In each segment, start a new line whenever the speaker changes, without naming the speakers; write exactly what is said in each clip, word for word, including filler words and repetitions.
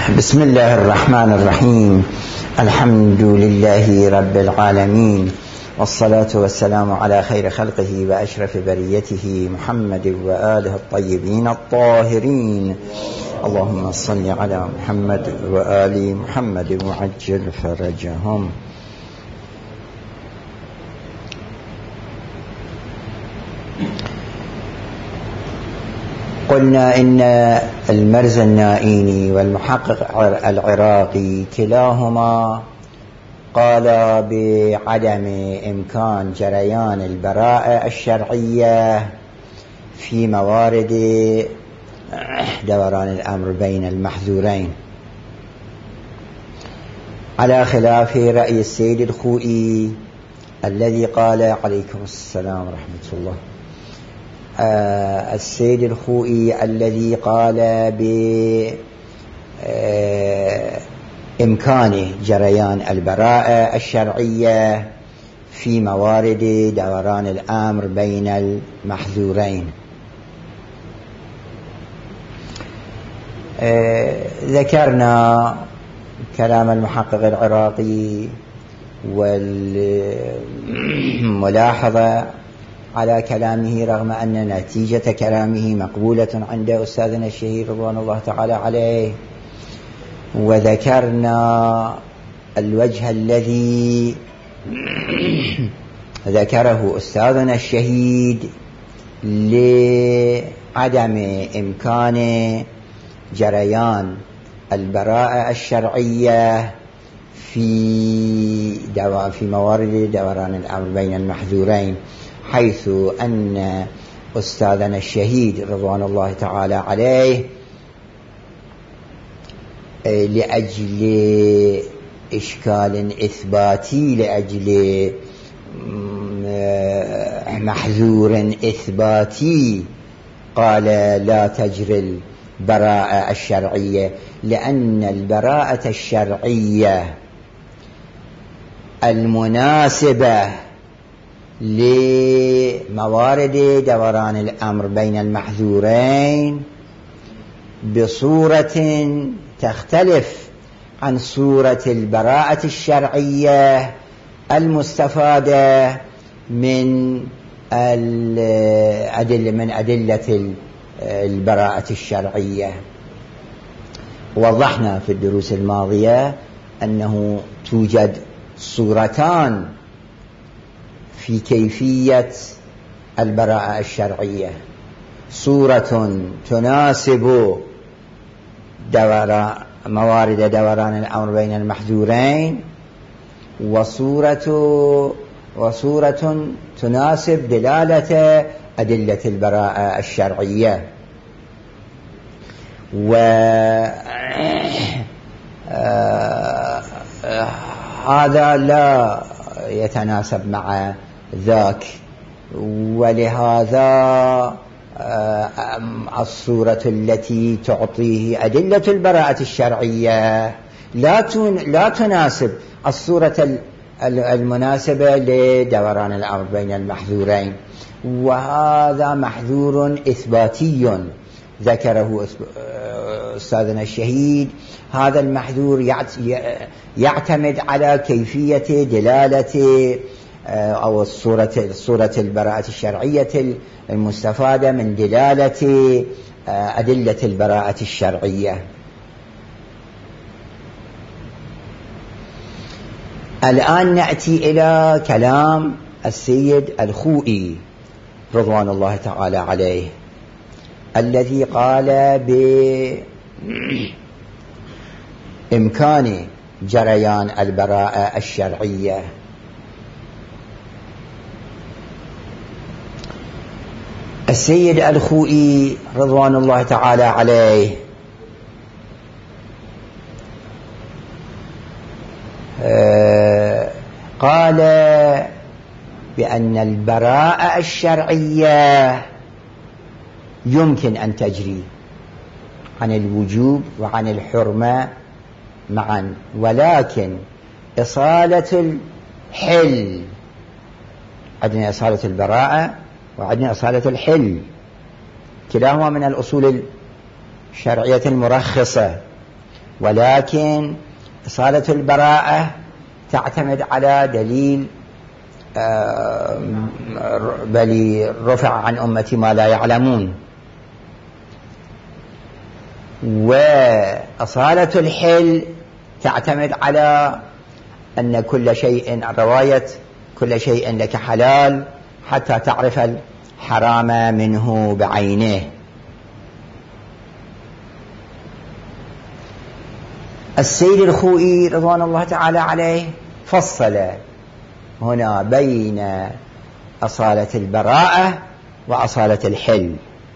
بسم الله الرحمن الرحيم. الحمد لله رب العالمين، والصلاة والسلام على خير خلقه وأشرف بريته محمد وآله الطيبين الطاهرين. اللهم صل على محمد وآل محمد وعجل فرجهم. قلنا إن المرزنائيني والمحقق العراقي كلاهما قال بعدم إمكان جريان البراءة الشرعية في موارد دوران الأمر بين المحذورين، على خلاف رأي السيد الخوئي الذي قال عليكم السلام ورحمة الله آه السيد الخوئي الذي قال بإمكان جريان البراءة الشرعية في موارد دوران الأمر بين المحذورين. آه ذكرنا كلام المحقق العراقي والملاحظة على كلامه، رغم أن نتيجة كلامه مقبولة عند أستاذنا الشهير رضوان الله تعالى عليه. وذكرنا الوجه الذي ذكره أستاذنا الشهيد لعدم إمكان جريان البراءة الشرعية في دو... في موارد دوران الأمر بين المحذورين، حيث أن أستاذنا الشهيد رضوان الله تعالى عليه لأجل إشكال إثباتي، لأجل محذور إثباتي، قال لا تجري البراءة الشرعية، لأن البراءة الشرعية المناسبة لموارد دوران الأمر بين المحذورين بصورة تختلف عن صورة البراءة الشرعية المستفادة من الأدلة من أدلة البراءة الشرعية. وضحنا في الدروس الماضية أنه توجد صورتان في كيفية البراءة الشرعية: صورة تناسب دوران موارد دوران الأمر بين المحذورين، وصورة وصورة تناسب دلالة أدلة البراءة الشرعية. وهذا لا يتناسب مع ذاك، ولهذا الصورة التي تعطيه أدلة البراءة الشرعية لا لا تناسب الصورة المناسبة لدوران الأمر بين المحذورين. وهذا محذور إثباتي ذكره أستاذنا الشهيد. هذا المحذور يعتمد على كيفية دلالة أو الصورة الصورة البراءة الشرعية المستفادة من دلالة أدلة البراءة الشرعية. الآن نأتي إلى كلام السيد الخوئي رضوان الله تعالى عليه، الذي قال بإمكان جريان البراءة الشرعية. السيد الخوئي رضوان الله تعالى عليه قال بأن البراءة الشرعية يمكن أن تجري عن الوجوب وعن الحرمة معا، ولكن إصالة الحل، عندنا إصالة البراءة وعندنا إصالة الحل، كلاهما من الأصول الشرعية المرخصة. ولكن إصالة البراءة تعتمد على دليل بل رفع عن أمتي ما لا يعلمون. وأصالة الحل تعتمد على أن كل شيء، رواية كل شيء لك حلال حتى تعرف الحرام منه بعينه. السيد الخوئي رضوان الله تعالى عليه فصل هنا بين أصالة البراءة وأصالة الحل.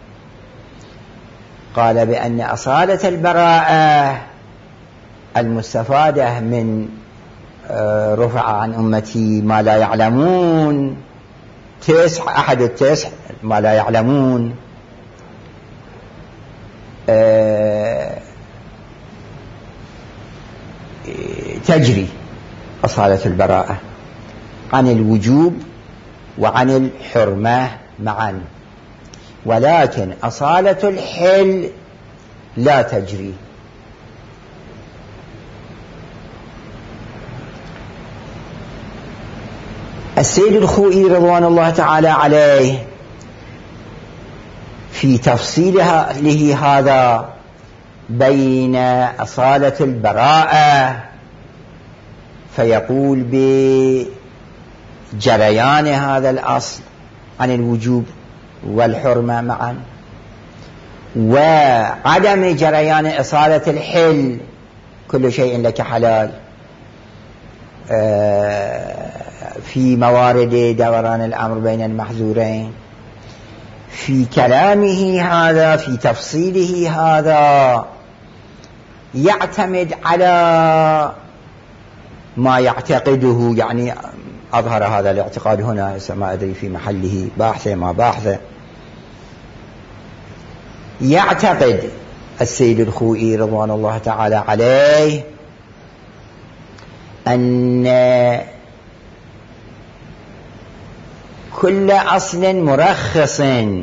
قال بأن أصالة البراءة المستفادة من رفع عن أمتي ما لا يعلمون، تسع أحد التسع ما لا يعلمون، تجري أصالة البراءة عن الوجوب وعن الحرمة معا، ولكن أصالة الحل لا تجري. السيد الخوئي رضوان الله تعالى عليه في تفصيله له هذا بين أصالة البراءة فيقول بجريان هذا الأصل عن الوجوب والحرمة معا، وعدم جريان أصالة الحل كل شيء لك حلال في موارد دوران الأمر بين المحظورين. في كلامه هذا في تفصيله هذا يعتمد على ما يعتقده، يعني أظهر هذا الاعتقاد هنا، ما أدري في محله باحثة ما باحثة. يعتقد السيد الخوئي رضوان الله تعالى عليه أن كل أصل مرخص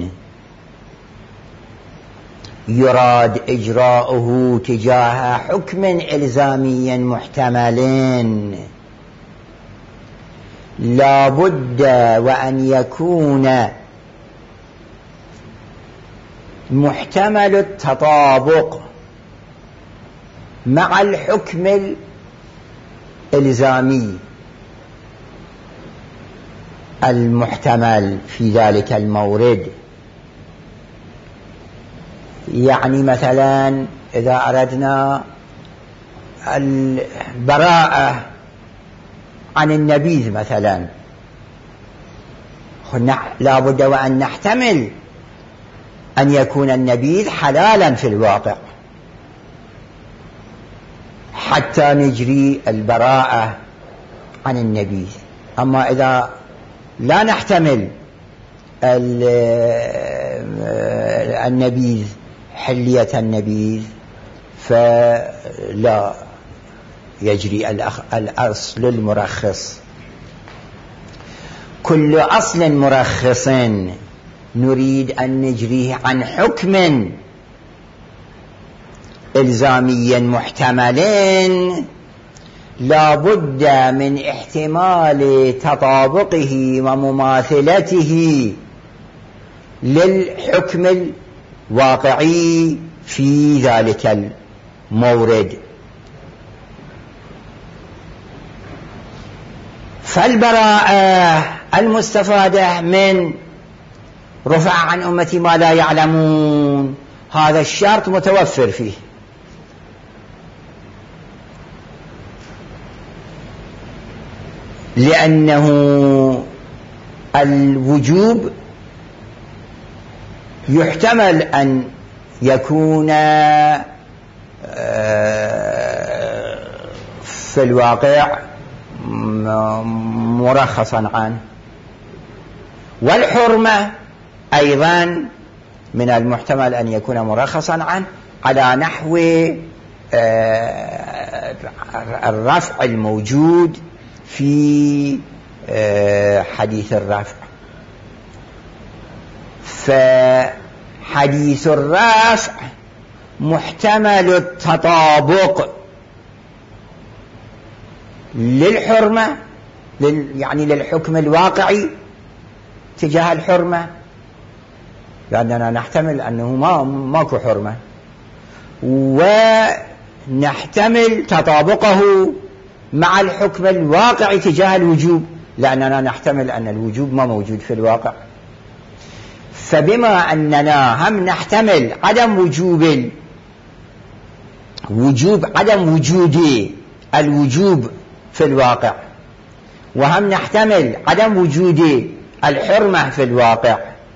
يراد إجراؤه تجاه حكم إلزامي محتمل لا بد وأن يكون محتمل التطابق مع الحكم الإلزامي المحتمل في ذلك المورد. يعني مثلا إذا أردنا البراءة عن النبيذ مثلا، لا بد وأن نحتمل أن يكون النبيذ حلالا في الواقع حتى نجري البراءة عن النبيذ. أما إذا لا نحتمل النبيذ حلية النبيذ فلا يجري الأصل المرخص. كل أصل مرخص نريد أن نجريه عن حكم إلزامي محتمل لا بد من احتمال تطابقه ومماثلته للحكم الواقعي في ذلك المورد. فالبراءة المستفادة من رفع عن أمتي ما لا يعلمون هذا الشرط متوفر فيه، لأنه الوجوب يحتمل أن يكون في الواقع مرخصا عنه، والحرمة أيضا من المحتمل أن يكون مرخصا عنه على نحو الرفع الموجود في حديث الرفع. فحديث الرفع محتمل التطابق للحرمة لل يعني للحكم الواقعي تجاه الحرمة، لأننا نحتمل أنه ما ماكو حرمة، ونحتمل تطابقه مع الحكم الواقعي تجاه الوجوب، لأننا نحتمل أن الوجوب ما موجود في الواقع. فبما أننا هم نحتمل عدم وجوب وجوب عدم وجود الوجوب في الواقع، وهم نحتمل عدم وجود الحرمة في الواقع،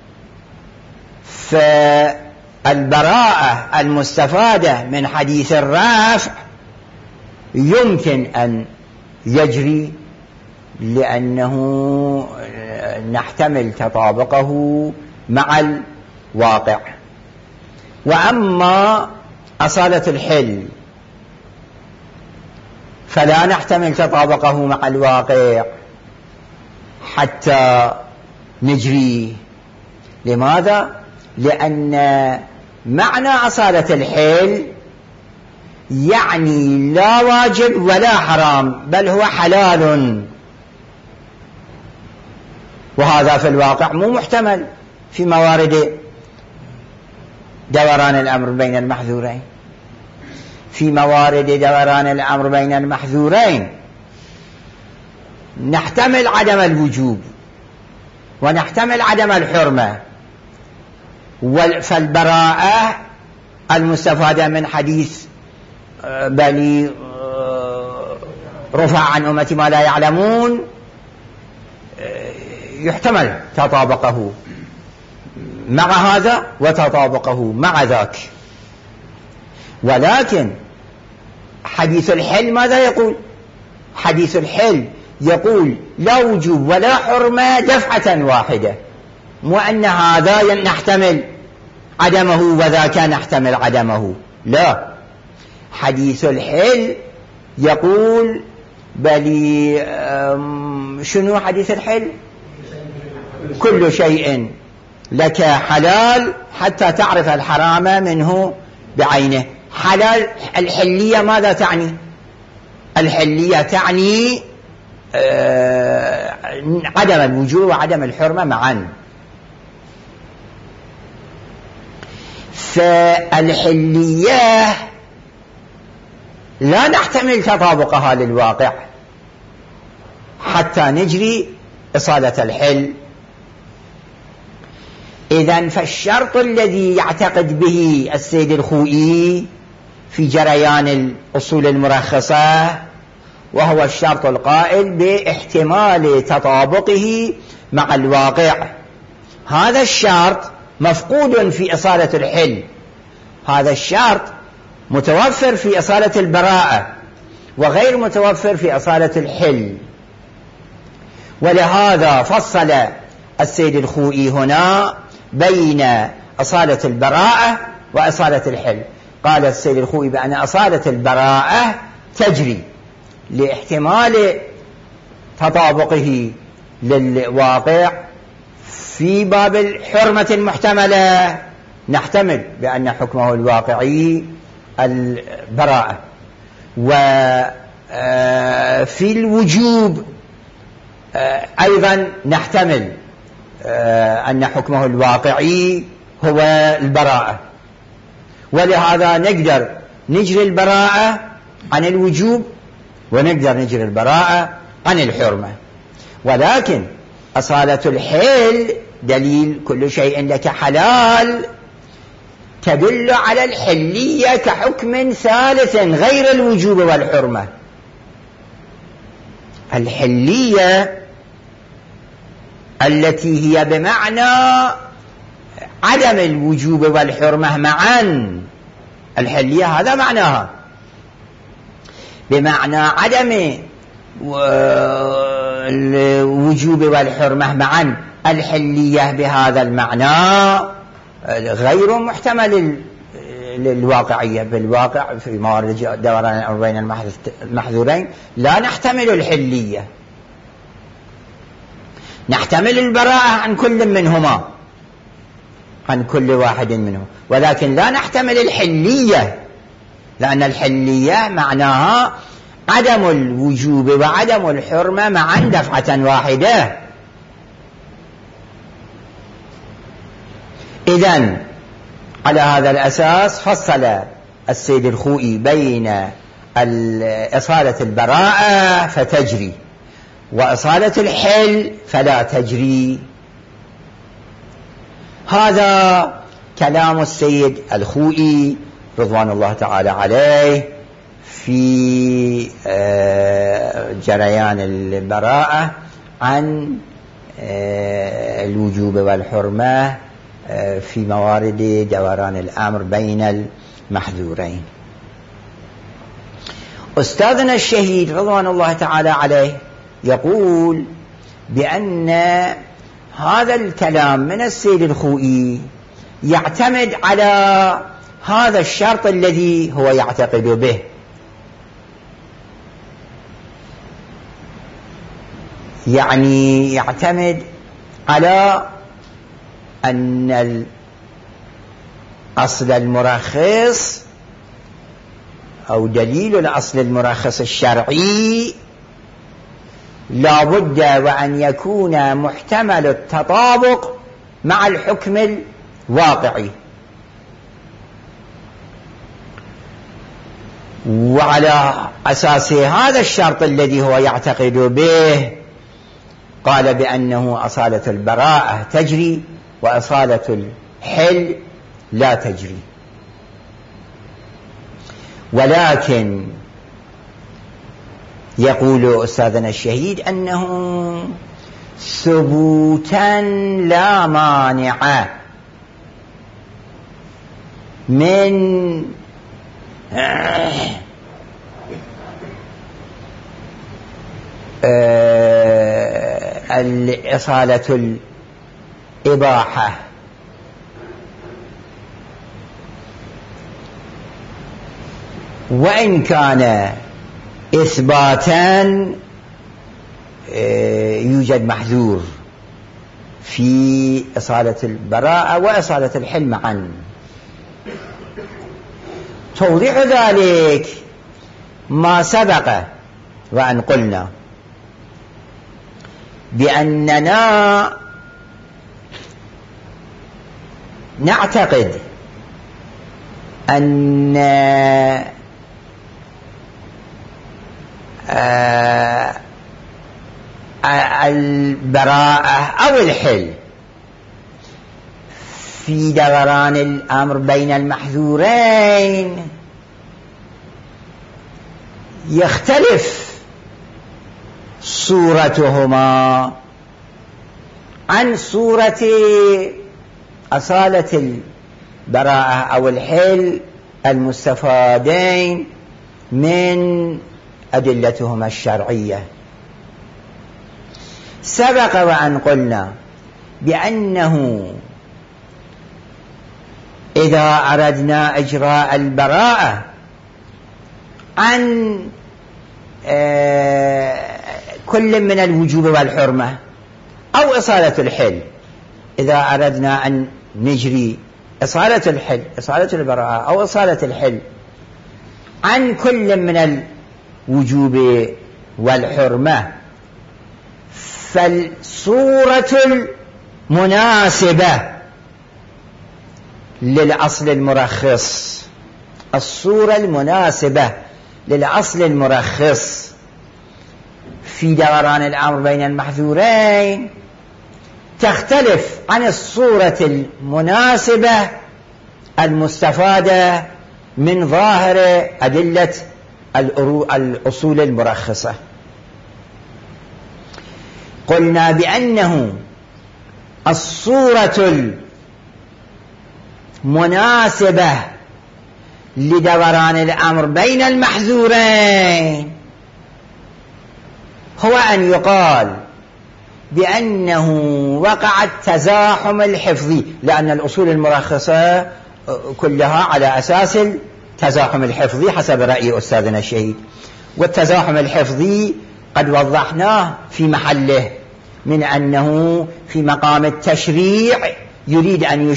فالبراءة المستفادة من حديث الرافع يمكن أن يجري، لأنه نحتمل تطابقه مع الواقع. وأما أصالة الحل فلا نحتمل تطابقه مع الواقع حتى نجري. لماذا؟ لأن معنى أصالة الحل يعني لا واجب ولا حرام، بل هو حلال، وهذا في الواقع مو محتمل في موارد دوران الأمر بين المحذورين. في موارد دوران الأمر بين المحذورين نحتمل عدم الوجوب ونحتمل عدم الحرمة، فالبراءة المستفادة من حديث بني رفع عن أمتي ما لا يعلمون يحتمل تطابقه مع هذا وتطابقه مع ذاك. ولكن حديث الحل ماذا يقول؟ حديث الحل يقول لا وجوب ولا حرمة دفعة واحدة، مو أن هذا نحتمل عدمه وذاك نحتمل عدمه، لا، حديث الحل يقول بل شنو حديث الحل؟ كل شيء لك حلال حتى تعرف الحرام منه بعينه. حلال الحلية ماذا تعني؟ الحلية تعني آه عدم الوجوب وعدم الحرمة معا. فالحلية لا نحتمل تطابقها للواقع حتى نجري إصالة الحل. إذن فالشرط الذي يعتقد به السيد الخوئي في جريان الأصول المرخصة وهو الشرط القائل باحتمال تطابقه مع الواقع، هذا الشرط مفقود في إصالة الحل، هذا الشرط متوفر في إصالة البراءة وغير متوفر في إصالة الحل. ولهذا فصل السيد الخوئي هنا بين أصالة البراءة وأصالة الحل. قال السيد الخوئي بأن أصالة البراءة تجري لاحتمال تطابقه للواقع في باب الحرمة المحتملة، نحتمل بأن حكمه الواقعي البراءة، وفي الوجوب أيضا نحتمل أن حكمه الواقعي هو البراءة، ولهذا نقدر نجري البراءة عن الوجوب ونقدر نجري البراءة عن الحرمة. ولكن أصالة الحل دليل كل شيء لك حلال تدل على الحلية كحكم ثالث غير الوجوب والحرمة. الحلية التي هي بمعنى عدم الوجوب والحرمة معا، الحلية هذا معناها بمعنى عدم الوجوب والحرمة معا. الحلية بهذا المعنى غير محتمل للواقعية، بالواقع في موارد دوران بين المحذورين لا نحتمل الحلية، نحتمل البراءة عن كل منهما، عن كل واحد منهم، ولكن لا نحتمل الحلية، لأن الحلية معناها عدم الوجوب وعدم الحرمة معا دفعة واحدة. إذن على هذا الأساس فصل السيد الخوئي بين إصالة البراءة فتجري وإصالة الحل فلا تجري. هذا كلام السيد الخوئي رضوان الله تعالى عليه في جريان البراءة عن الوجوب والحرمة في موارد دوران الأمر بين المحذورين. أستاذنا الشهيد رضوان الله تعالى عليه يقول بأن هذا الكلام من السيد الخوئي يعتمد على هذا الشرط الذي هو يعتقد به، يعني يعتمد على أن الأصل المرخص أو دليل الأصل المرخص الشرعي لا بد وأن يكون محتمل التطابق مع الحكم الواقعي، وعلى أساس هذا الشرط الذي هو يعتقد به قال بأنه أصالة البراءة تجري وأصالة الحل لا تجري. ولكن يقول أستاذنا الشهيد أنه ثبوتا لا مانع من الإصالة الإباحة وإن كان إثباتا يوجد محذور في إصالة البراءة وإصالة الحل معا. توضيح ذلك ما سبق وأن قلنا بأننا نعتقد أن البراءة أو الحل في دوران الأمر بين المحذورين يختلف صورتهما عن صورة أصالة البراءة أو الحل المستفادين من أدلتهما الشرعية. سبق وأن قلنا بأنه إذا أردنا إجراء البراءة عن كل من الوجوب والحرمة أو إصالة الحل، إذا أردنا أن نجري إصالة الحل إصالة البراءة أو إصالة الحل عن كل من الوجوب والحرمة، فالصورة المناسبة للأصل المرخص الصورة المناسبة للأصل المرخص في دوران الأمر بين المحذورين تختلف عن الصورة المناسبة المستفادة من ظاهر أدلة الأصول المرخصة. قلنا بأنه الصورة المناسبة لدوران الأمر بين المحذورين هو أن يقال بأنه وقع التزاحم الحفظي، لأن الأصول المرخصة كلها على أساس التزاحم الحفظي حسب رأي أستاذنا الشهيد، والتزاحم الحفظي قد وضحناه في محله من أنه في مقام التشريع يريد أن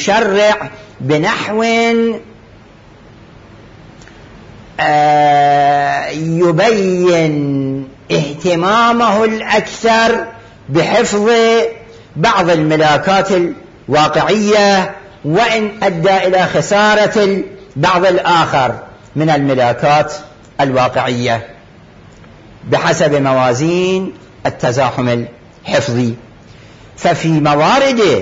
يشرع بنحو يبين اهتمامه الأكثر بحفظ بعض الملاكات الواقعية، وإن أدى إلى خسارة بعض الآخر من الملاكات الواقعية بحسب موازين التزاحم الحفظي. ففي موارد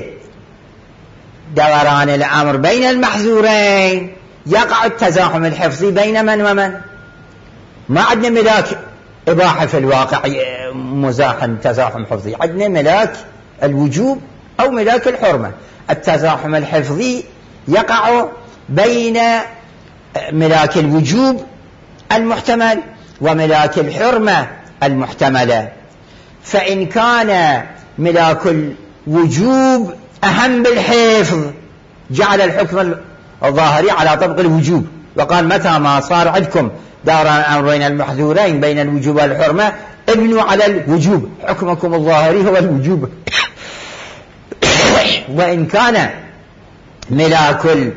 دوران الأمر بين المحذورين يقع التزاحم الحفظي بين من ومن. ما عندنا ملاك إباحة في الواقع مزاحم تزاحم حفظي، عندنا ملاك الوجوب أو ملاك الحرمة. التزاحم الحفظي يقع بين ملاك الوجوب المحتمل وملاك الحرمة المحتملة. فإن كان ملاك الوجوب أهم بالحفظ جعل الحكم الظاهري على طبق الوجوب، وقال متى ما صار عندكم دوران الأمر بين المحذورين بين الوجوب والحرمة ابنوا على الوجوب، حكمكم الظاهري هو الوجوب. وإن كان ملاك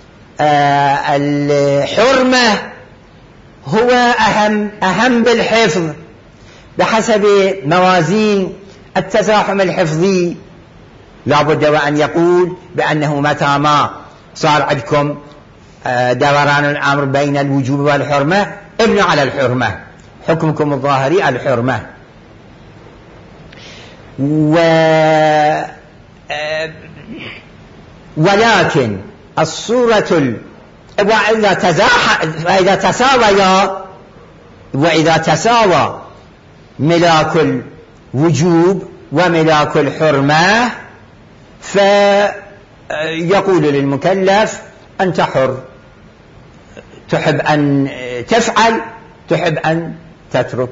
الحرمة هو أهم أهم بالحفظ بحسب موازين التزاحم الحفظي، لا بد وأن يقول بأنه متى ما صار عندكم دوران الأمر بين الوجوب والحرمة ابنوا على الحرمة، حكمكم الظاهري الحرمة. و ولكن الصورة ال... وإذا تزاح... وإذا تساويا وإذا تساوى ملاك الوجوب وملاك الحرمة فيقول للمكلف أنت حر، تحب أن تفعل تحب أن تترك.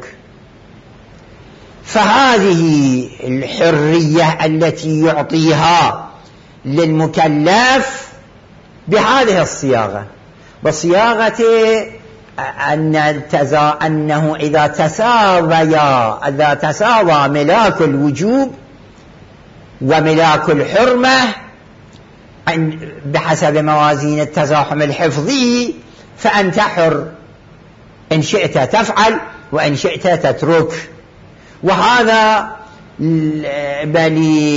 فهذه الحرية التي يعطيها للمكلف بهذه الصياغة، بصياغة أن التزا... أنه إذا تساويا إذا تساوى ملاك الوجوب وملاك الحرمة بحسب موازين التزاحم الحفظي فأنت حر، إن شئت تفعل وإن شئت تترك. وهذا بل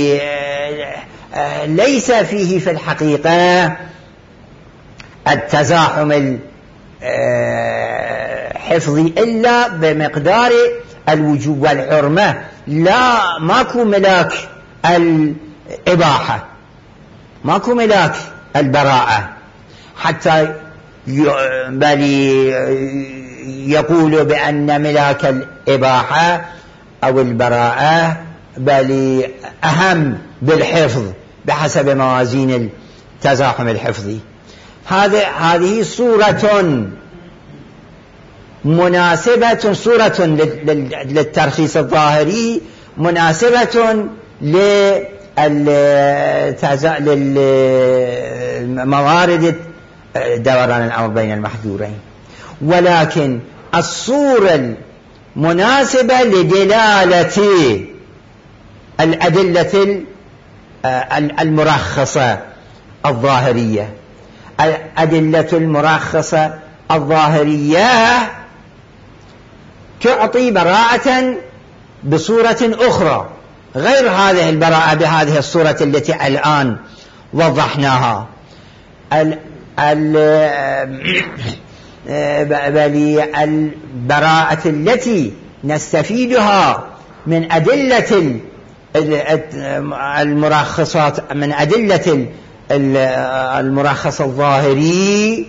ليس فيه في الحقيقة التزاحم الحفظي إلا بمقدار الوجوب والحرمة، لا ماكو ملاك الإباحة، ماكو ملاك البراءة، حتى بل يقول بأن ملاك الإباحة أو البراءة بل أهم بالحفظ بحسب موازين التزاحم الحفظي. هذه هذه صورة مناسبة، صورة للترخيص الظاهري مناسبة للموارد دوران الأمر بين المحذورين. ولكن الصورة المناسبة لدلالة الأدلة المرخصة الظاهرية، الأدلة المرخصة الظاهرية تعطي براءة بصورة أخرى غير هذه البراءة بهذه الصورة التي الآن وضحناها. ال ال البراءة التي نستفيدها من أدلة المرخصات من أدلة المرخص الظاهري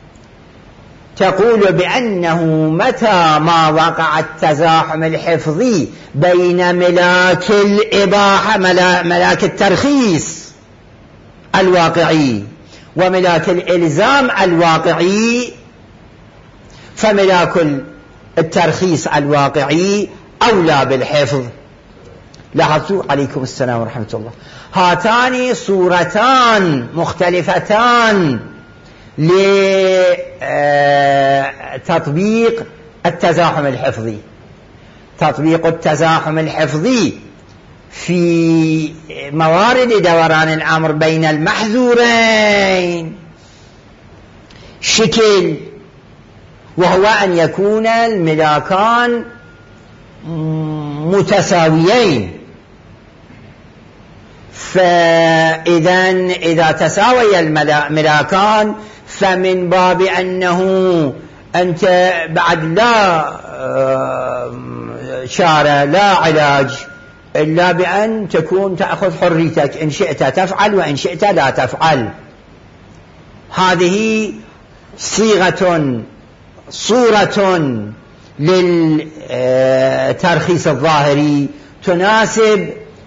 تقول بأنه متى ما وقع التزاحم الحفظي بين ملاك الإباحة ملاك الترخيص الواقعي وملاك الإلزام الواقعي، فملاك الترخيص الواقعي أولى بالحفظ. لاحظتوا عليكم السلام ورحمة الله. هاتان صورتان مختلفتان لتطبيق التزاحم الحفظي. تطبيق التزاحم الحفظي في موارد دوران الأمر بين المحذورين شكل وهو أن يكون الملاكان متساويين. فإذا إذا تساوي الملاكان فمن باب أنه أنت بعد لا شارع لا علاج إلا بأن تكون تأخذ حريتك، إن شئت تفعل وإن شئت لا تفعل. هذه صيغة صورة للترخيص الظاهري تناسب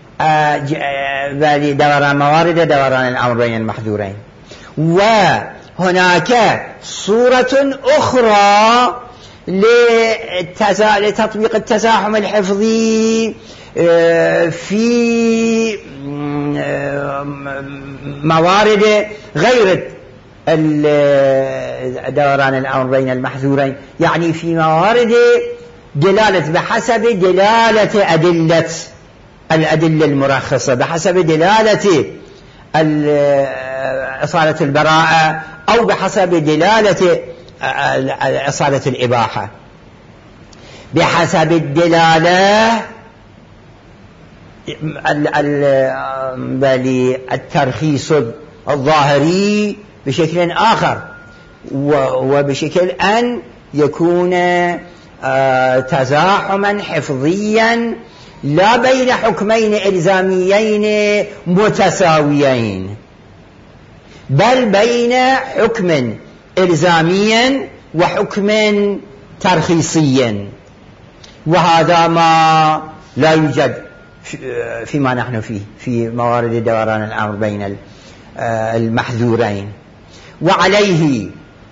دوران موارد دوران الأمر بين المحذورين. وهناك صورة أخرى لتطبيق التزاحم الحفظي في موارد غير دوران الأمر بين المحذورين، يعني في موارد دلالة بحسب دلالة أدلة الأدلة المرخصة، بحسب دلالة إصالة البراءة أو بحسب دلالة إصالة الإباحة. بحسب الدلالة الترخيص الظاهري بشكل آخر، وبشكل أن يكون تزاحما حفظيا لا بين حكمين إلزاميين متساويين، بل بين حكم إلزامي وحكم ترخيصي، وهذا ما لا يوجد فيما نحن فيه في موارد دوران الأمر بين المحذورين. وعليه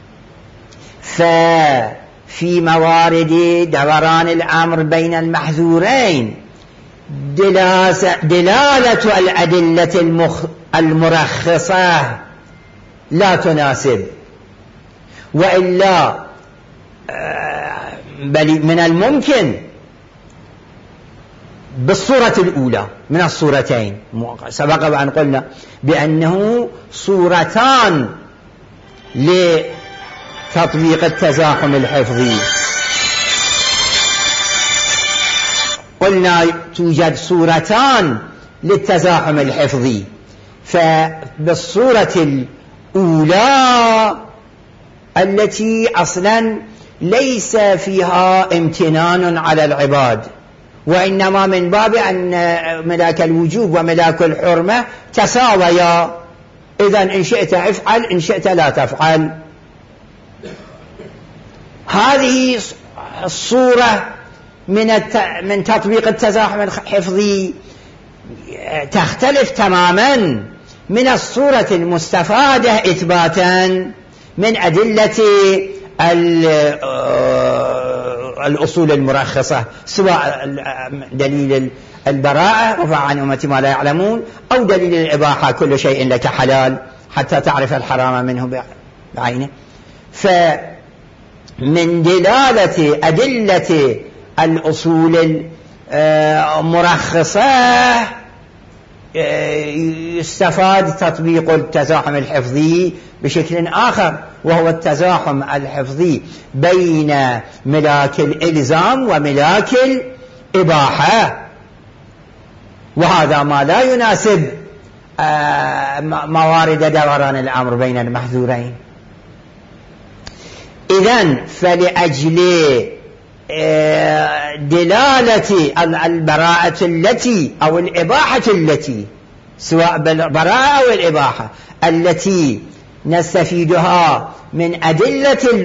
ففي موارد دوران الأمر بين المحذورين دلالة الأدلة المرخصة لا تناسب، وإلا بل من الممكن بالصورة الأولى من الصورتين. سبق وأن قلنا بأنه صورتان لتطبيق التزاحم الحفظي. قلنا توجد صورتان للتزاحم الحفظي، فبالصورة الأولى التي أصلا ليس فيها امتنان على العباد، وإنما من باب أن ملاك الوجوب وملاك الحرمة تساويا، إذن إن شئت افعل إن شئت لا تفعل. هذه الصورة من من تطبيق التزاحم الحفظي تختلف تماما من الصورة المستفادة إثباتا من أدلة الأصول المرخصة، سواء دليل البراءة رفع عن أمتي ما لا يعلمون، أو دليل الإباحة كل شيء لك حلال حتى تعرف الحرام منه بعينه. فمن دلالة أدلة الأصول المرخصة يستفاد تطبيق التزاحم الحفظي بشكل آخر، وهو التزاحم الحفظي بين ملاك الإلزام وملاك الإباحة، وهذا ما لا يناسب موارد دوران الأمر بين المحذورين. إذن فلأجل دلالة البراءة التي أو الإباحة التي، سواء بالبراءة أو الإباحة التي نستفيدها من أدلة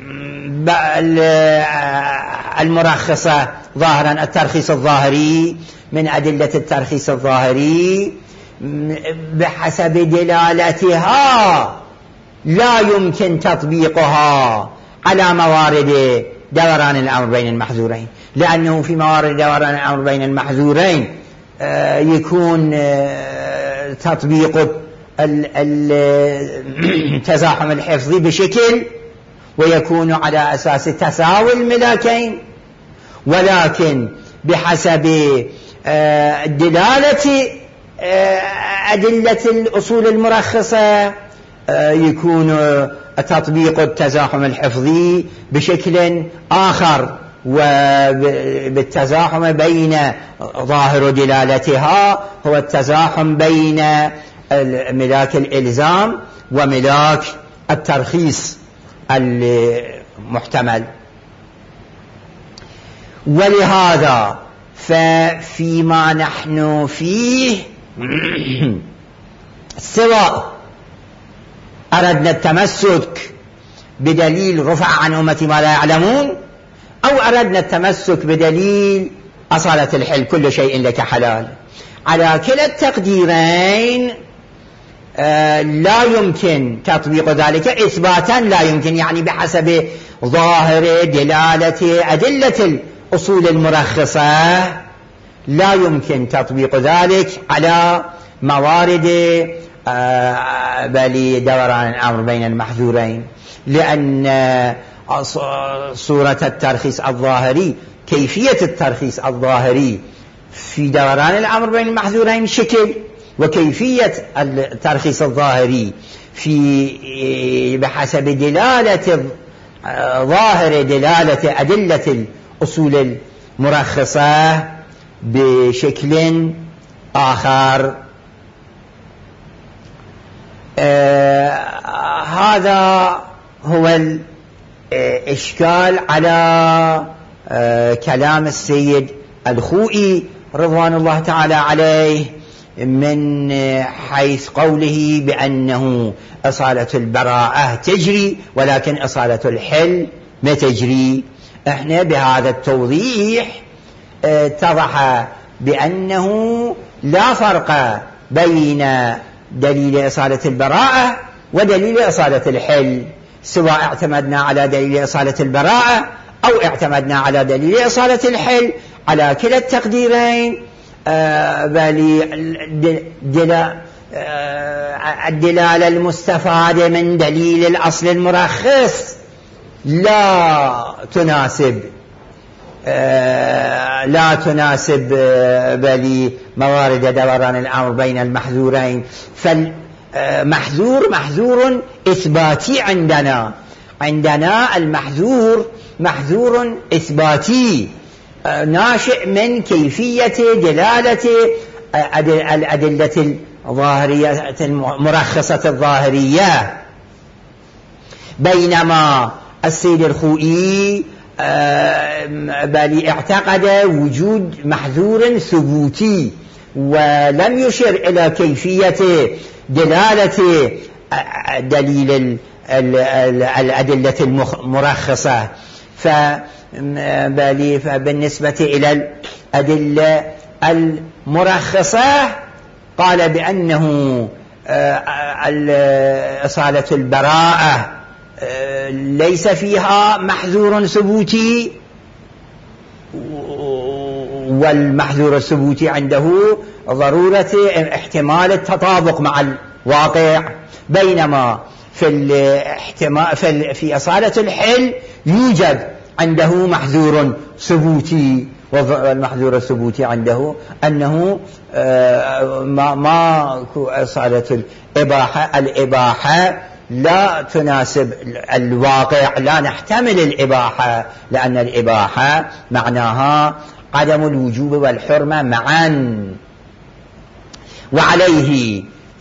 المرخصة ظاهرا الترخيص الظاهري، من أدلة الترخيص الظاهري بحسب دلالتها لا يمكن تطبيقها على موارد دوران الأمر بين المحذورين، لأنه في موارد دوران الأمر بين المحذورين يكون تطبيق التزاحم الحفظي بشكل ويكون على أساس تساوي الملاكين، ولكن بحسب دلالة أدلة الأصول المرخصة يكون تطبيق التزاحم الحفظي بشكل آخر، وبالتزاحم بين ظاهر دلالتها هو التزاحم بين ملاك الإلزام وملاك الترخيص المحتمل. ولهذا ففيما نحن فيه سواء أردنا التمسك بدليل رفع عن أمتي ما لا يعلمون، أو أردنا التمسك بدليل أصالة الحل كل شيء لك حلال، على كلا التقديرين آه لا يمكن تطبيق ذلك إثباتا، لا يمكن يعني بحسب ظاهر دلالة أدلة الأصول المرخصة لا يمكن تطبيق ذلك على موارد آه بل دوران الأمر بين المحذورين، لأن صورة الترخيص الظاهري، كيفية الترخيص الظاهري في دوران الأمر بين المحذورين شكل، وكيفية الترخيص الظاهري في بحسب دلالة ظاهر دلالة أدلة الأصول المرخصة بشكل آخر. آه هذا هو الإشكال على آه كلام السيد الخوئي رضوان الله تعالى عليه، من حيث قوله بأنه أصالة البراءة تجري ولكن أصالة الحل ما تجري. احنا بهذا التوضيح اتضح بأنه لا فرق بين دليل أصالة البراءة ودليل أصالة الحل، سواء اعتمدنا على دليل أصالة البراءة أو اعتمدنا على دليل أصالة الحل، على كلا التقديرين آه بل الدلالة المستفادة من دليل الأصل المرخص لا تناسب آه لا تناسب آه بل موارد دوران الأمر بين المحذورين. فالمحذور محذور إثباتي، عندنا عندنا المحذور محذور إثباتي ناشئ من كيفية دلالة الأدلة الظاهرية المرخصة الظاهرية، بينما السيد الخوئي بل اعتقد وجود محذور ثبوتي ولم يشر إلى كيفية دلالة دليل الأدلة المرخصة. فبالنسبة إلى الأدلة المرخصة قال بأنه أصالة البراءة ليس فيها محذور ثبوتي، والمحذور الثبوتي عنده ضرورة احتمال التطابق مع الواقع، بينما في الاحتمال في, في أصالة الحل يوجد عنده محذور ثبوتي، والمحذور الثبوتي عنده أنه ما ما أصالة الإباحة الإباحة لا تناسب الواقع، لا نحتمل الإباحة، لأن الإباحة معناها عدم الوجوب والحرمة معا. وعليه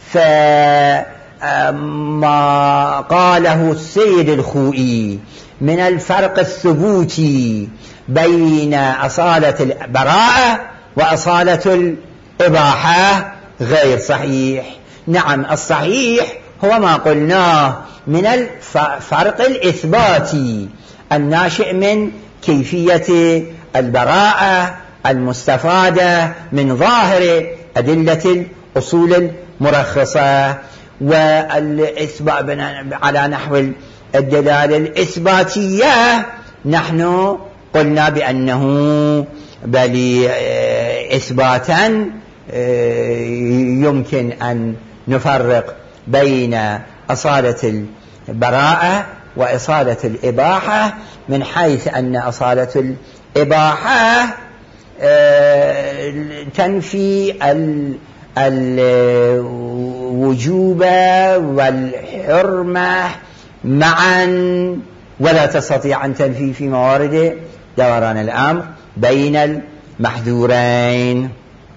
فما قاله السيد الخوئي من الفرق الثبوتي بين أصالة البراءة وأصالة الإباحة غير صحيح. نعم، الصحيح هو ما قلناه من الفرق الإثباتي الناشئ من كيفية البراءة المستفادة من ظاهر أدلة الأصول المرخصة، والإثبات على نحو الدلالة الإثباتية نحن قلنا بأنه بل إثباتا يمكن أن نفرق بين أصالة البراءة وأصالة الإباحة، من حيث أن أصالة الإباحة تنفي الوجوب والحرمة معا ولا تستطيع أن تنفي في موارده دوران الأمر بين المحذورين.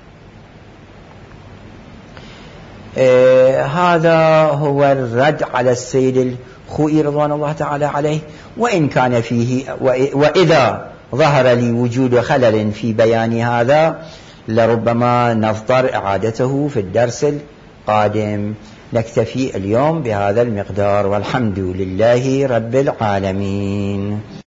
آه هذا هو الرد على السيد الخوئي رضوان الله تعالى عليه. وإن كان فيه وإذا ظهر لي وجود خلل في بيان هذا لربما نضطر إعادته في الدرس القادم. نكتفي اليوم بهذا المقدار والحمد لله رب العالمين.